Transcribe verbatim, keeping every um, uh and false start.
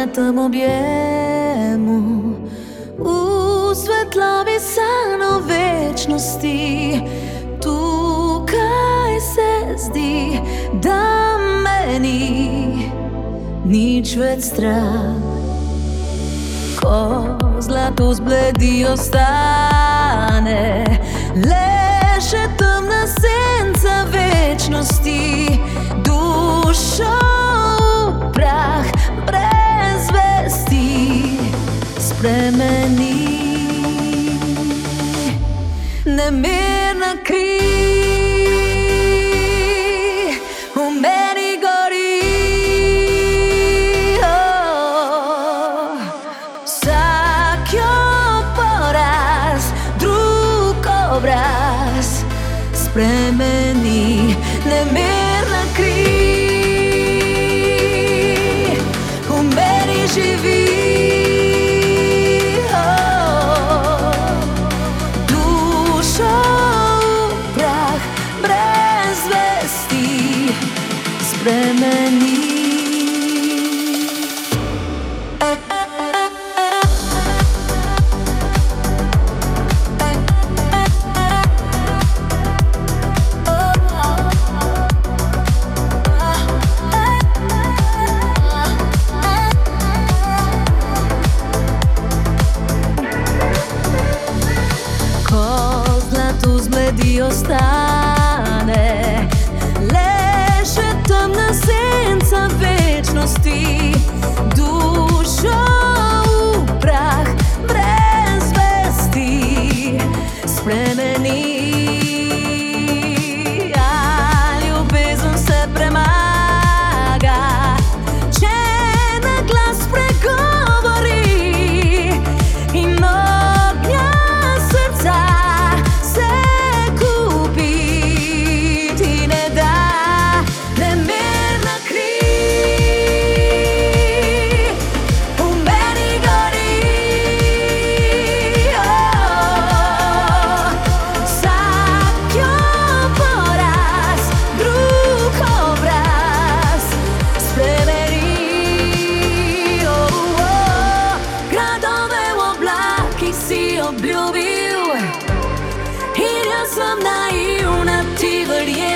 odnetom objemu u svetlovi sano večnosti. Tu kaj se zdi, da meni nič več strah. Ko zlato zbledi ostane le še temna senca večnosti, dušo v prah brez vesti spremeni. Nemirna kri v meni gori, oh. Vsak jo poraz, drug obraz spremeni. Nemirna kri v meni živi, spremeni. Ko zlato zbledi ostane le še temna senca večnosti, dušo v prah brez vesti spremeni. A ljubezen se premaga, če na glas pregovori, in ognja srca se kupiti ne da. Obljubil in jaz sem naivna, ti verjel.